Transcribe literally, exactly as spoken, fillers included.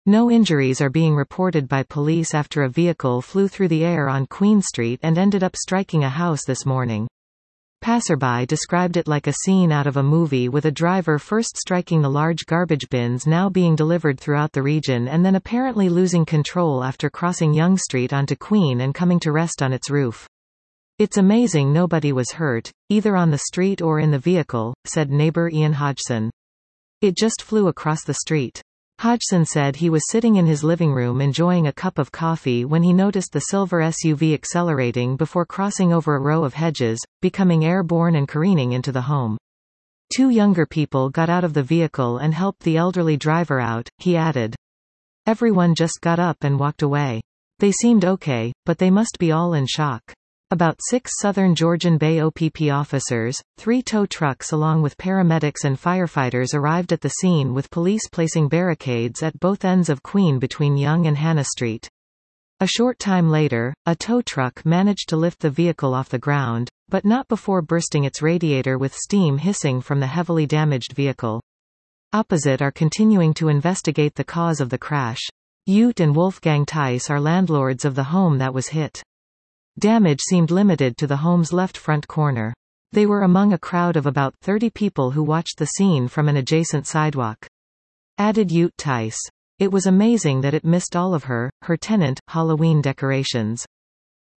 No injuries are being reported by police after a vehicle flew through the air on Queen Street and ended up striking a house this morning. Passerby described it like a scene out of a movie, with a driver first striking the large garbage bins now being delivered throughout the region and then apparently losing control after crossing Yonge Street onto Queen and coming to rest on its roof. "It's amazing nobody was hurt, either on the street or in the vehicle," said neighbor Ian Hodgson. "It just flew across the street." Hodgson said he was sitting in his living room enjoying a cup of coffee when he noticed the silver S U V accelerating before crossing over a row of hedges, becoming airborne and careening into the home. Two younger people got out of the vehicle and helped the elderly driver out, he added. "Everyone just got up and walked away. They seemed okay, but they must be all in shock." About six Southern Georgian Bay O P P officers, three tow trucks along with paramedics and firefighters arrived at the scene, with police placing barricades at both ends of Queen between Yonge and Hannah Street. A short time later, a tow truck managed to lift the vehicle off the ground, but not before bursting its radiator with steam hissing from the heavily damaged vehicle. Opposite are continuing to investigate the cause of the crash. Ute and Wolfgang Tice are landlords of the home that was hit. Damage seemed limited to the home's left front corner. They were among a crowd of about thirty people who watched the scene from an adjacent sidewalk. Added Ute Tice. "It was amazing that it missed all of her, her tenant, Halloween decorations."